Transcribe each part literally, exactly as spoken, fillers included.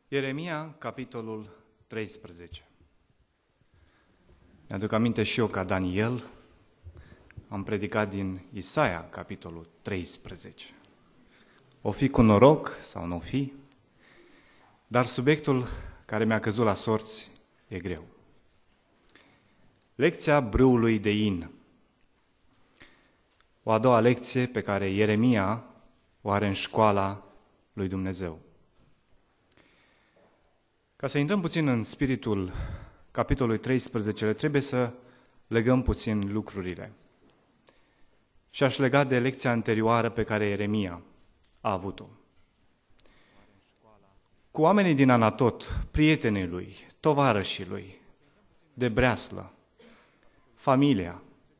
Ieremia, capitolul treisprezece. Mi-aduc aminte și eu ca Daniel, am predicat din Isaia, capitolul treisprezece. O fi cu noroc sau nu o fi, dar subiectul care mi-a căzut la sorți e greu. Lecția brâului de in. O a doua lecție pe care Ieremia o are în școala lui Dumnezeu. Ca să intrăm puțin în spiritul capitolului treisprezece, trebuie să legăm puțin lucrurile. Și aș lega de lecția anterioară pe care Ieremia a avut-o. Cu oamenii din Anatot, prietenii lui, tovarășii lui, de breaslă, familia,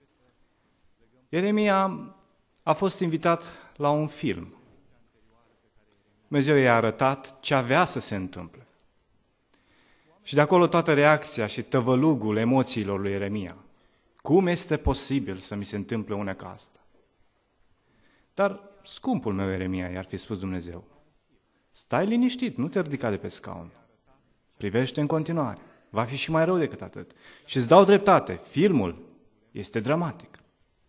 Ieremia a fost invitat la un film. Dumnezeu i-a arătat ce avea să se întâmple. Și de acolo toată reacția și tăvălugul emoțiilor lui Ieremia. Cum este posibil să mi se întâmple una ca asta? Dar, scumpul meu Ieremia, i-ar fi spus Dumnezeu, stai liniștit, nu te ridica de pe scaun. Privește în continuare. Va fi și mai rău decât atât. Și îți dau dreptate, filmul este dramatic.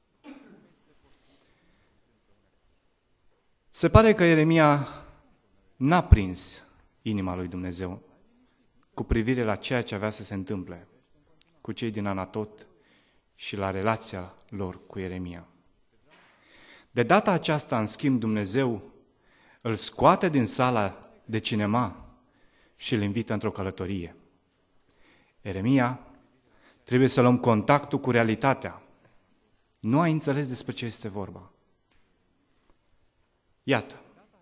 Se pare că Ieremia n-a prins inima lui Dumnezeu cu privire la ceea ce avea să se întâmple cu cei din Anatot și la relația lor cu Ieremia. De data aceasta, în schimb, Dumnezeu îl scoate din sala de cinema și îl invită într-o călătorie. Ieremia trebuie să luăm contactul cu realitatea. Nu ai înțeles despre ce este vorba. Iată,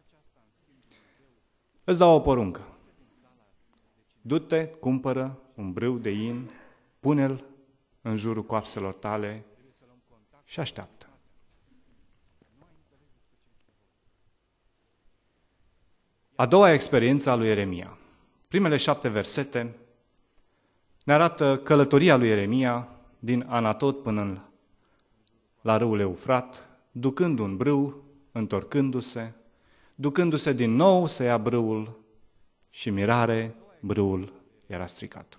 îți dau o poruncă. Du-te, cumpără un brâu de in, pune-l în jurul coapselor tale și așteaptă. A doua experiență a lui Ieremia. Primele șapte versete ne arată călătoria lui Ieremia din Anatot până la râul Eufrat, ducând un brâu, întorcându-se, ducându-se din nou să ia brâul și mirare, brâul era stricat.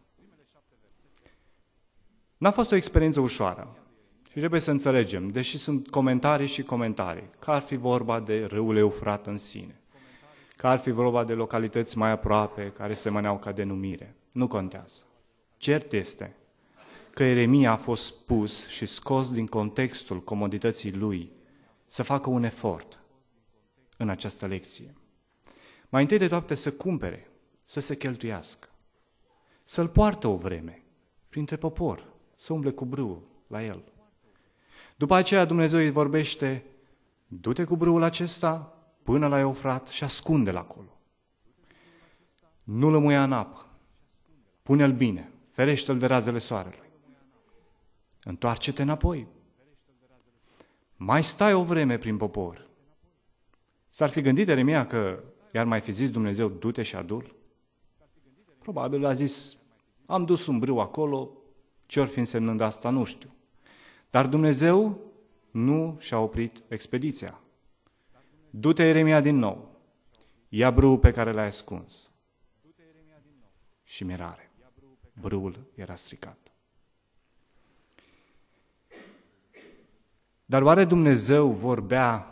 N-a fost o experiență ușoară și trebuie să înțelegem, deși sunt comentarii și comentarii, că ar fi vorba de râul Eufrat în sine, că ar fi vorba de localități mai aproape, care semăneau ca denumire. Nu contează. Cert este că Ieremia a fost pus și scos din contextul comodității lui să facă un efort în această lecție. Mai întâi de toate să cumpere, să se cheltuiască, să-l poartă o vreme printre popor, să umble cu brâul la el. După aceea Dumnezeu îi vorbește, du-te cu brâul acesta până la Eufrat și ascunde-l acolo. Nu lămuia în apă, pune-l bine, ferește-l de razele soarelui. Întoarce-te înapoi. Mai stai o vreme prin popor. S-ar fi gândit Ieremia că i-ar mai fi zis Dumnezeu, du-te și adu-l? Probabil a zis, am dus un brâu acolo, ce-or fi însemnând asta, nu știu. Dar Dumnezeu nu și-a oprit expediția. Du-te, Ieremia, din nou, ia brâul pe care l-ai ascuns. Și mirare, brâul era stricat. Dar oare Dumnezeu vorbea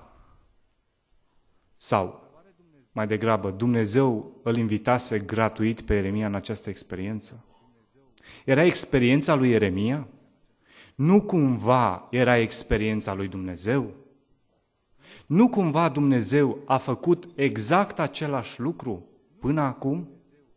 sau, mai degrabă, Dumnezeu îl invitase gratuit pe Ieremia în această experiență? Era experiența lui Ieremia? Nu cumva era experiența lui Dumnezeu? Nu cumva Dumnezeu a făcut exact același lucru până acum?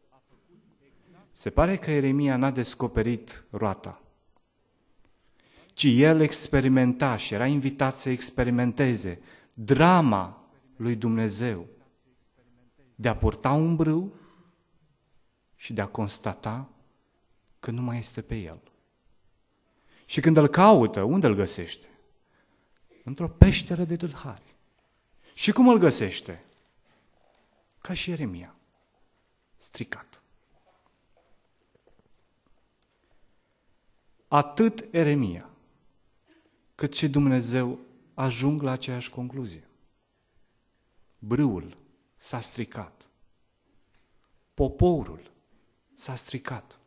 Se pare că Ieremia n-a descoperit roata, ci el experimenta și era invitat să experimenteze drama lui Dumnezeu de a purta un brâu și de a constata că nu mai este pe el. Și când îl caută, unde îl găsește? Într-o peșteră de tâlhari. Și cum îl găsește? Ca și Ieremia, stricat. Atât Ieremia, cât și Dumnezeu ajung la aceeași concluzie. Brâul s-a stricat. Poporul s-a stricat.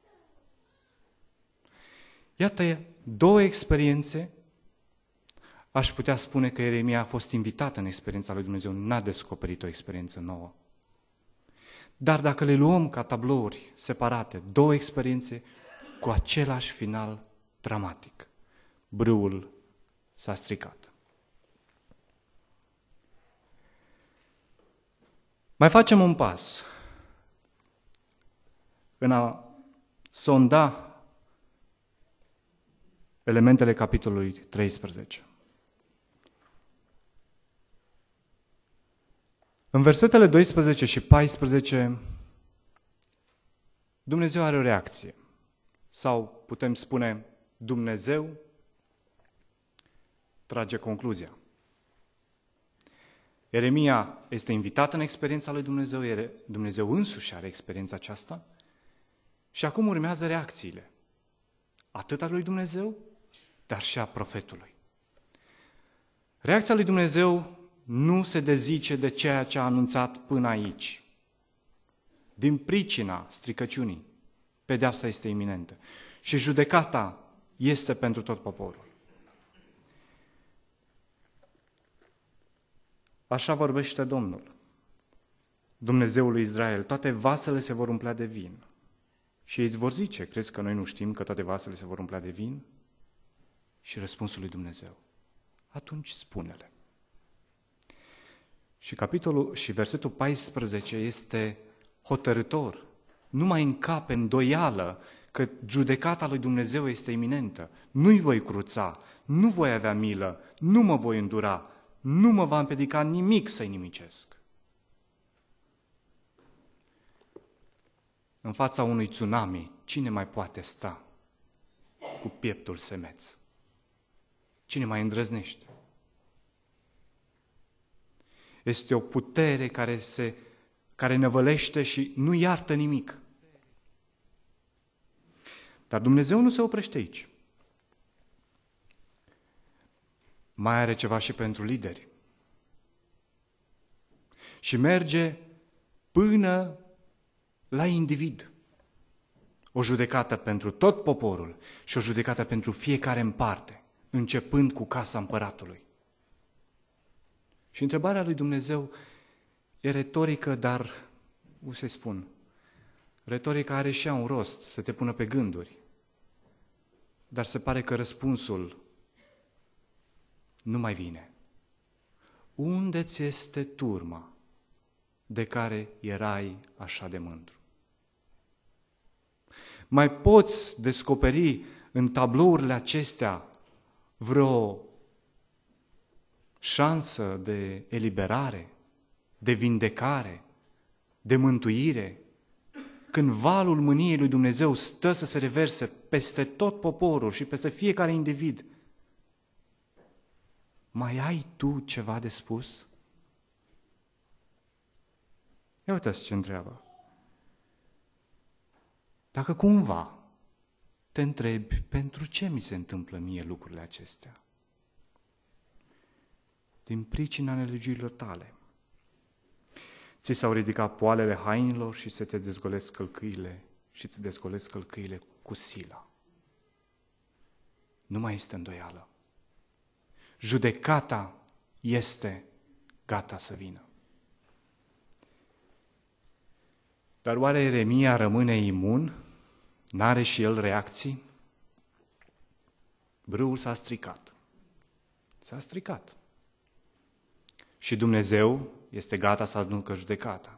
Iată două experiențe. Aș putea spune că Ieremia a fost invitat în experiența lui Dumnezeu, n-a descoperit o experiență nouă. Dar dacă le luăm ca tablouri separate, două experiențe cu același final dramatic, brâul s-a stricat. Mai facem un pas în a sonda elementele capitolului treisprezece. În versetele doisprezece și paisprezece, Dumnezeu are o reacție. Sau putem spune, Dumnezeu trage concluzia. Ieremia este invitat în experiența lui Dumnezeu, Dumnezeu însuși are experiența aceasta și acum urmează reacțiile. Atât a lui Dumnezeu, dar și a profetului. Reacția lui Dumnezeu nu se dezice de ceea ce a anunțat până aici. Din pricina stricăciunii, pedeapsa este iminentă și judecata este pentru tot poporul. Așa vorbește Domnul, Dumnezeul lui Israel, toate vasele se vor umplea de vin. Și ei îți vor zice, crezi că noi nu știm că toate vasele se vor umplea de vin? Și răspunsul lui Dumnezeu, atunci spune-le. Și capitolul și versetul paisprezece este hotărâtor. Nu mai încape îndoială că judecata lui Dumnezeu este iminentă. Nu-i voi cruța, nu voi avea milă, nu mă voi îndura, nu mă va împiedica nimic să-i nimicesc. În fața unui tsunami, cine mai poate sta cu pieptul semeț? Cine mai îndrăznește? Este o putere care, se, care năvălește și nu iartă nimic. Dar Dumnezeu nu se oprește aici. Mai are ceva și pentru lideri. Și merge până la individ. O judecată pentru tot poporul și o judecată pentru fiecare în parte, începând cu casa împăratului. Și întrebarea lui Dumnezeu e retorică, dar, cum să-i spun, retorica are și ea un rost, să te pună pe gânduri. Dar se pare că răspunsul nu mai vine. Unde ți este turma de care erai așa de mândru? Mai poți descoperi în tablourile acestea vreo șansă de eliberare, de vindecare, de mântuire, când valul mâniei lui Dumnezeu stă să se reverse peste tot poporul și peste fiecare individ? Mai ai tu ceva de spus? Ia uitați ce întreabă. Dacă cumva te întrebi pentru ce mi se întâmplă mie lucrurile acestea, din pricina nelegiurilor tale. Ți s-au ridicat poalele hainilor și se te dezgolesc călcâile și îți dezgolesc călcâile cu sila. Nu mai este îndoială. Judecata este gata să vină. Dar oare Ieremia rămâne imun? N-are și el reacții? Brâul s-a stricat. S-a stricat. Și Dumnezeu este gata să aducă judecata.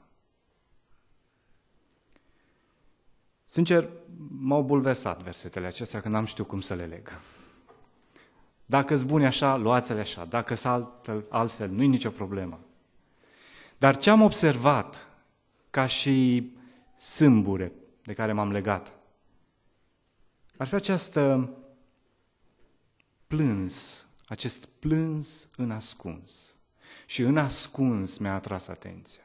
Sincer, m-au bulversat versetele acestea, că n-am știut cum să le leg. Dacă-s bune așa, luați-le așa. Dacă-s altfel, altfel, nu-i nicio problemă. Dar ce am observat, ca și sâmbure de care m-am legat, ar fi această plâns, acest plâns în ascuns. Și în ascuns mi-a atras atenția.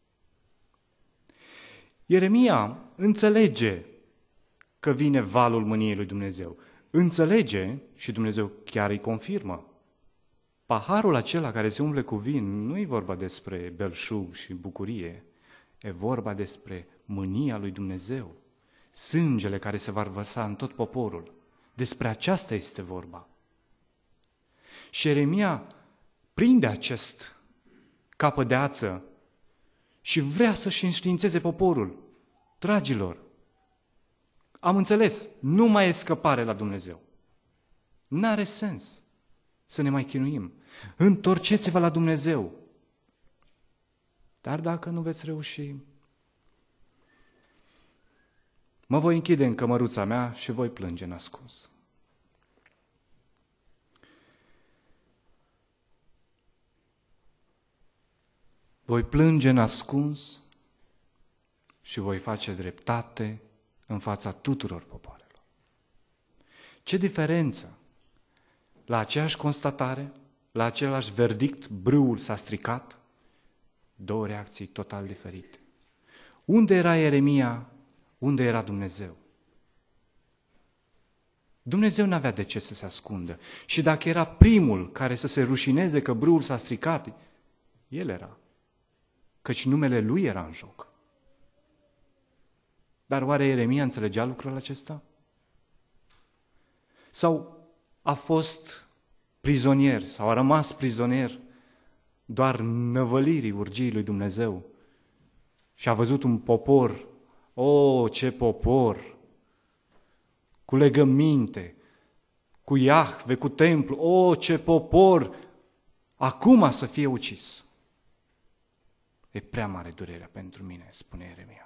Ieremia înțelege că vine valul mâniei lui Dumnezeu. Înțelege și Dumnezeu chiar îi confirmă. Paharul acela care se umple cu vin nu e vorba despre belșug și bucurie. E vorba despre mânia lui Dumnezeu, sângele care se va vărsa în tot poporul. Despre aceasta este vorba. Și Ieremia prinde acest capăt de ață și vrea să-și înștiințeze poporul. Dragilor, am înțeles, nu mai e scăpare la Dumnezeu. N-are sens să ne mai chinuim. Întorceți-vă la Dumnezeu. Dar dacă nu veți reuși, mă voi închide în cămăruța mea și voi plânge nascuns. Voi plânge nascuns și voi face dreptate în fața tuturor popoarelor. Ce diferență! La aceeași constatare, la același verdict, brâul s-a stricat, două reacții total diferite. Unde era Ieremia? Unde era Dumnezeu? Dumnezeu n-avea de ce să se ascundă. Și dacă era primul care să se rușineze că brâul s-a stricat, el era. Căci numele lui era în joc. Dar oare Ieremia înțelegea lucrul acesta? Sau a fost prizonier, sau a rămas prizonier doar năvălirii urgiei lui Dumnezeu și a văzut un popor, o, ce popor, cu legăminte, cu Iahve, cu templu, o, ce popor, acum să fie ucis. E prea mare durerea pentru mine, spune Ieremia.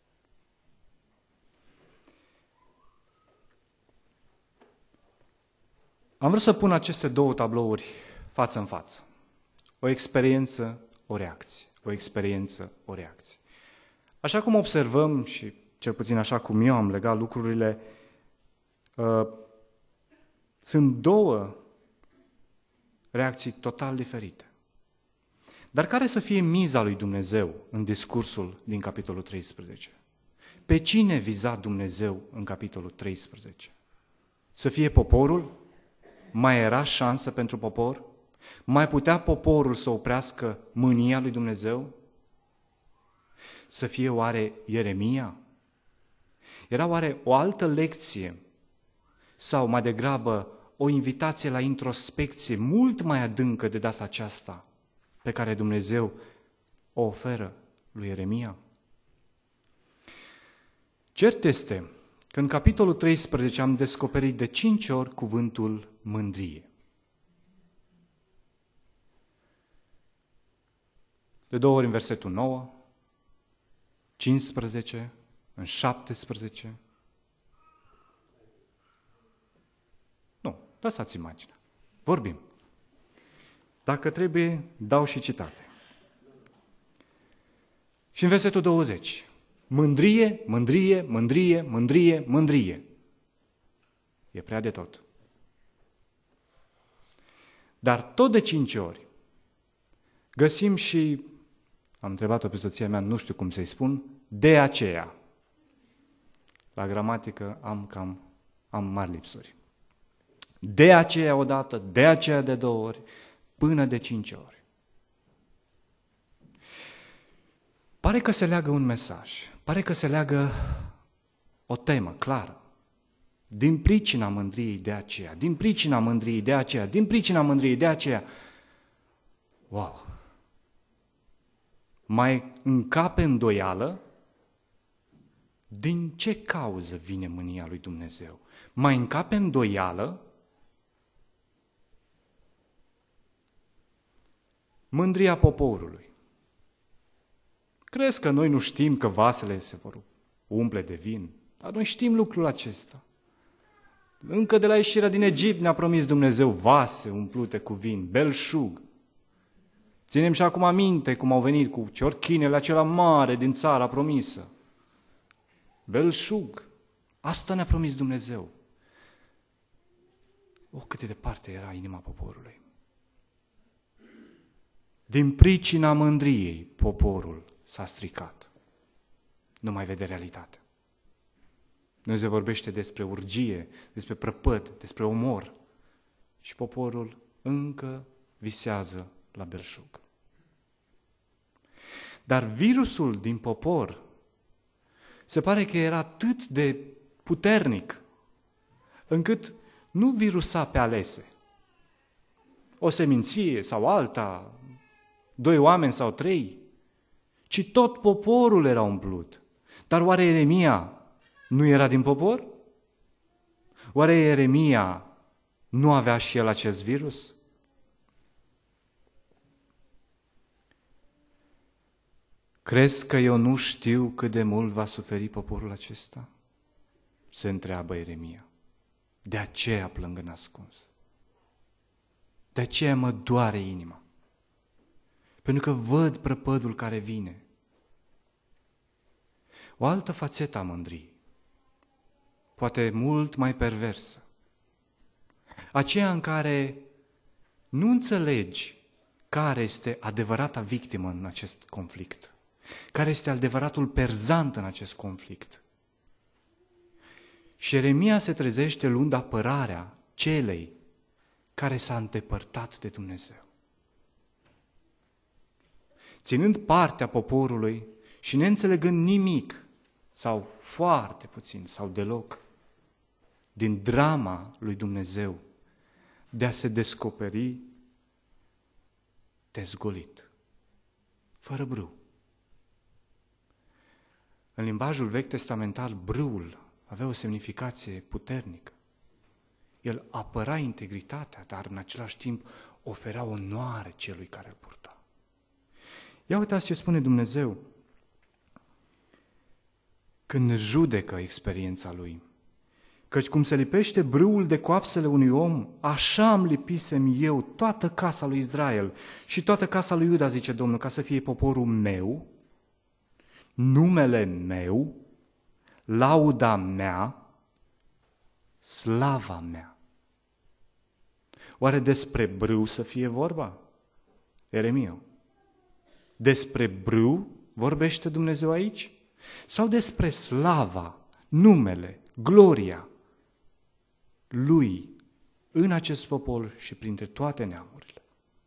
Am vrut să pun aceste două tablouri față în față. O experiență, o reacție. O experiență, o reacție. Așa cum observăm și cel puțin așa cum eu am legat lucrurile, uh, sunt două reacții total diferite. Dar care să fie miza lui Dumnezeu în discursul din capitolul treisprezece? Pe cine viza Dumnezeu în capitolul treisprezece? Să fie poporul? Mai era șansă pentru popor? Mai putea poporul să oprească mânia lui Dumnezeu? Să fie oare Ieremia? Era oare o altă lecție sau mai degrabă o invitație la introspecție mult mai adâncă de data aceasta pe care Dumnezeu o oferă lui Ieremia? Cert este că în capitolul treisprezece am descoperit de cinci ori cuvântul mândrie. De două ori în versetul nouă, cincisprezece, în șaptesprezece. Nu, lăsați imaginea. Vorbim. Dacă trebuie, dau și citate. Și în versetul douăzeci. Mândrie, mândrie, mândrie, mândrie, mândrie. E prea de tot. Dar tot de cinci ori găsim și, am întrebat-o pe soția mea, nu știu cum să-i spun, de aceea. La gramatică am cam am mari lipsuri. De aceea odată, de aceea de două ori, până de cinci ori. Pare că se leagă un mesaj, pare că se leagă o temă clară. Din pricina mândriei de aceea, din pricina mândriei de aceea, din pricina mândriei de aceea. Wow! Mai încape îndoială din ce cauză vine mânia lui Dumnezeu. Mai încape îndoială mândria poporului. Crezi că noi nu știm că vasele se vor umple de vin? Dar noi știm lucrul acesta. Încă de la ieșirea din Egipt ne-a promis Dumnezeu vase umplute cu vin, belșug. Ținem și acum aminte cum au venit cu ciorchinele acela mare din țara promisă. Belșug. Asta ne-a promis Dumnezeu. O, cât de departe era inima poporului. Din pricina mândriei, poporul s-a stricat. Nu mai vede realitatea. Dumnezeu vorbește despre urgie, despre prăpăd, despre omor. Și poporul încă visează la belșug. Dar virusul din popor se pare că era atât de puternic încât nu virusa pe alese. O seminție sau alta, doi oameni sau trei, ci tot poporul era umplut. Dar oare Ieremia nu era din popor? Oare Ieremia nu avea și el acest virus? Crezi că eu nu știu cât de mult va suferi poporul acesta? Se întreabă Ieremia. De aceea plâng în ascuns. De aceea mă doare inima. Pentru că văd prăpădul care vine. O altă fațetă a mândriei, poate mult mai perversă, aceea în care nu înțelegi care este adevărata victimă în acest conflict, care este adevăratul perzant în acest conflict. Și Ieremia se trezește luând apărarea celei care s-a îndepărtat de Dumnezeu. Ținând partea poporului și neînțelegând nimic, sau foarte puțin, sau deloc, din drama lui Dumnezeu de a se descoperi dezgolit, fără brâu. În limbajul vechi testamental, brâul avea o semnificație puternică. El apăra integritatea, dar în același timp oferea onoare celui care îl purta. Ia uitați ce spune Dumnezeu când judecă experiența lui. Căci cum se lipește brâul de coapsele unui om, așa îmi lipisem eu toată casa lui Israel și toată casa lui Iuda, zice Domnul, ca să fie poporul meu, numele meu, lauda mea, slava mea. Oare despre brâu să fie vorba? Ieremia. Despre brâu vorbește Dumnezeu aici? Sau despre slava, numele, gloria lui în acest popor și printre toate neamurile?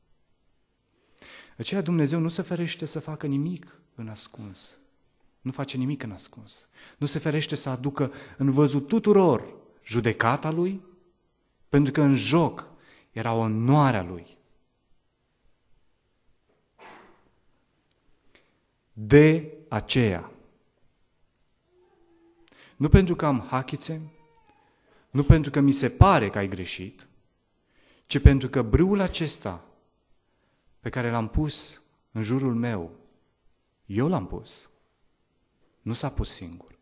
Aceea Dumnezeu nu se ferește să facă nimic în ascuns. Nu face nimic în ascuns. Nu se ferește să aducă în văzut tuturor judecata lui, pentru că în joc era onoarea lui. De aceea, nu pentru că am hachițe, nu pentru că mi se pare că ai greșit, ci pentru că brâul acesta pe care l-am pus în jurul meu, eu l-am pus, nu s-a pus singur.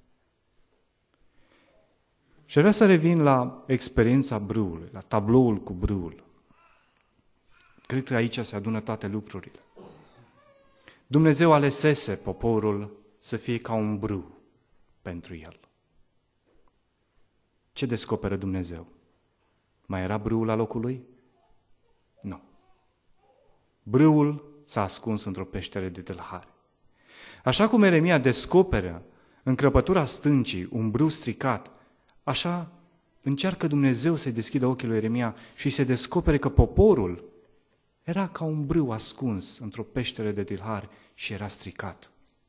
Și vreau să revin la experiența brâului, la tabloul cu brâul. Cred că aici se adună toate lucrurile. Dumnezeu alesese poporul să fie ca un brâu pentru el. Ce descoperă Dumnezeu? Mai era brâul la locul lui? Nu. Brâul s-a ascuns într-o peșteră de tâlhari. Așa cum Ieremia descoperă în crăpătura stâncii un brâu stricat, așa încearcă Dumnezeu să-i deschidă ochii lui Ieremia și se descopere că poporul era ca un brâu ascuns într-o peșteră de tâlhari și era stricat.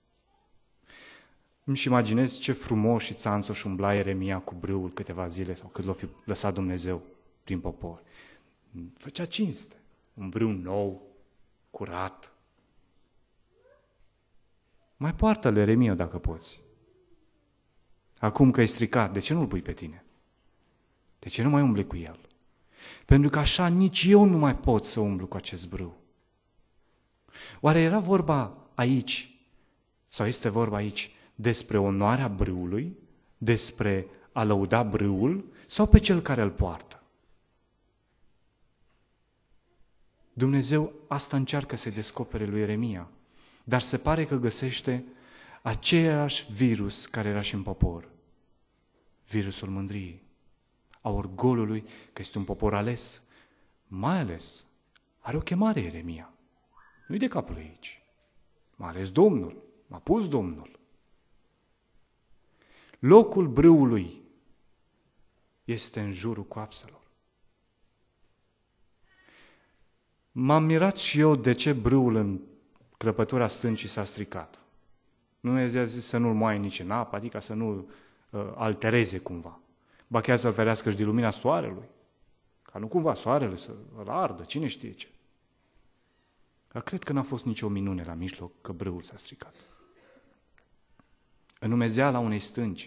Îmi imaginez ce frumos și țanțoș umbla Ieremia cu brâul câteva zile sau cât l-o fi lăsat Dumnezeu prin popor. Făcea cinste, un brâu nou, curat. Mai poartă-l, Ieremia, dacă poți. Acum că e stricat, de ce nu-l pui pe tine? De ce nu mai umbli cu el? Pentru că așa nici eu nu mai pot să umblu cu acest brâu. Oare era vorba aici, sau este vorba aici, despre onoarea brâului, despre a lăuda brâul sau pe cel care îl poartă? Dumnezeu asta încearcă să descopere lui Ieremia, dar se pare că găsește același virus care era și în popor. Virusul mândriei, a orgolului că este un popor ales, mai ales are o chemare Ieremia. Nu-i de capul aici. M-a ales Domnul, m-a pus Domnul. Locul brâului este în jurul coapselor. M-am mirat și eu de ce brâul în crăpătura stâncii s-a stricat. Dumnezeu a zis să nu-l moaie nici în apă, adică să nu-l uh, altereze cumva. Ba chiar să-l ferească și de lumina soarelui. Ca nu cumva soarele să-l ardă, cine știe ce. Dar cred că n-a fost nicio minune la mijloc că brâul s-a stricat. În umezeala unei stânci,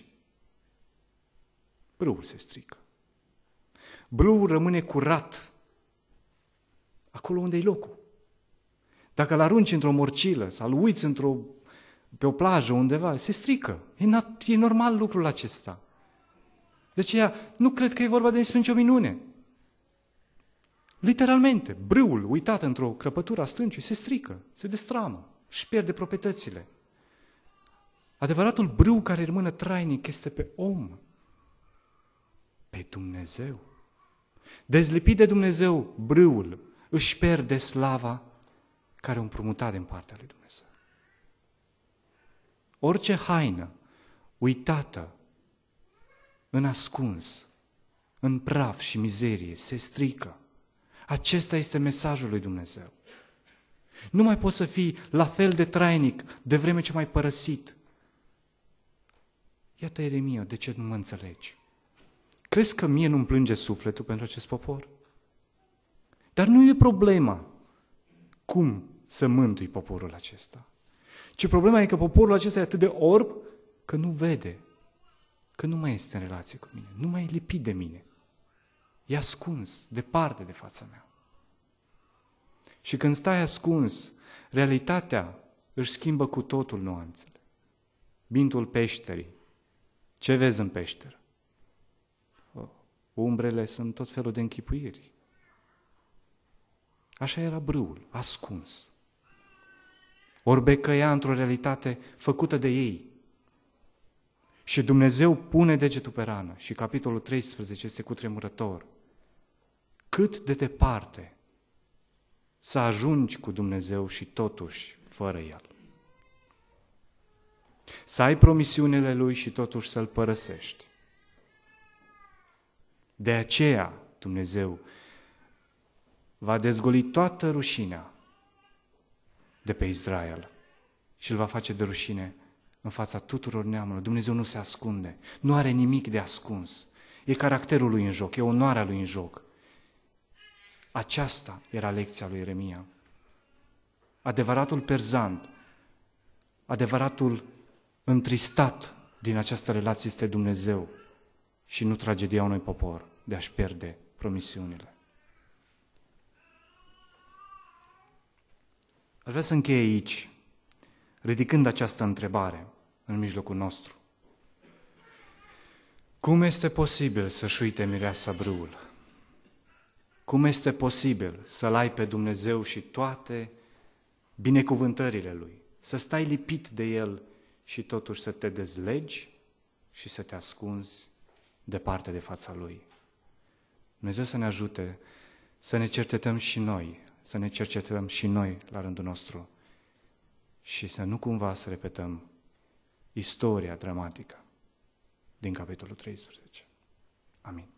brâul se strică. Brâul rămâne curat acolo unde e locul. Dacă îl arunci într-o morcilă sau îl uiți într-o, pe o plajă undeva, se strică. E, nat- e normal lucrul acesta. De aceea nu cred că e vorba de despre nicio minune. Literalmente, brâul uitat într-o crăpătură a stâncii se strică, se destramă, își pierde proprietățile. Adevăratul brâu care rămâne trainic este pe om, pe Dumnezeu. Dezlipit de Dumnezeu, brâul își pierde slava care o împrumutat din partea lui Dumnezeu. Orice haină uitată, în ascuns, în praf și mizerie, se strică. Acesta este mesajul lui Dumnezeu. Nu mai poți să fii la fel de trainic de vreme ce m-ai părăsit. Iată, Ieremia, de ce nu mă înțelegi? Crezi că mie nu-mi plânge sufletul pentru acest popor? Dar nu e problema cum să mântui poporul acesta. Ci problema e că poporul acesta e atât de orb că nu vede, că nu mai este în relație cu mine, nu mai e lipit de mine. E ascuns, departe de fața mea. Și când stai ascuns, realitatea își schimbă cu totul nuanțele. Bintul peșterii. Ce vezi în peșteră? Umbrele sunt tot felul de închipuiri. Așa era brâul, ascuns. Ori becăia într-o realitate făcută de ei. Și Dumnezeu pune degetul pe rană. Și capitolul treisprezece este cutremurător. Cât de departe să ajungi cu Dumnezeu și totuși fără El. Să ai promisiunile Lui și totuși să-L părăsești. De aceea Dumnezeu va dezgoli toată rușinea de pe Israel și îl va face de rușine în fața tuturor neamurilor. Dumnezeu nu se ascunde, nu are nimic de ascuns. E caracterul Lui în joc, e onoarea Lui în joc. Aceasta era lecția lui Ieremia. Adevăratul perzant, adevăratul întristat din această relație este Dumnezeu și nu tragedia unui popor de a-și pierde promisiunile. Aș vrea să închei aici, ridicând această întrebare în mijlocul nostru. Cum este posibil să-și uite mireasa brâul? Cum este posibil să-L ai pe Dumnezeu și toate binecuvântările Lui, să stai lipit de El și totuși să te dezlegi și să te ascunzi departe de fața Lui? Dumnezeu să ne ajute să ne cercetăm și noi, să ne cercetăm și noi la rândul nostru și să nu cumva să repetăm istoria dramatică din capitolul treisprezece. Amin.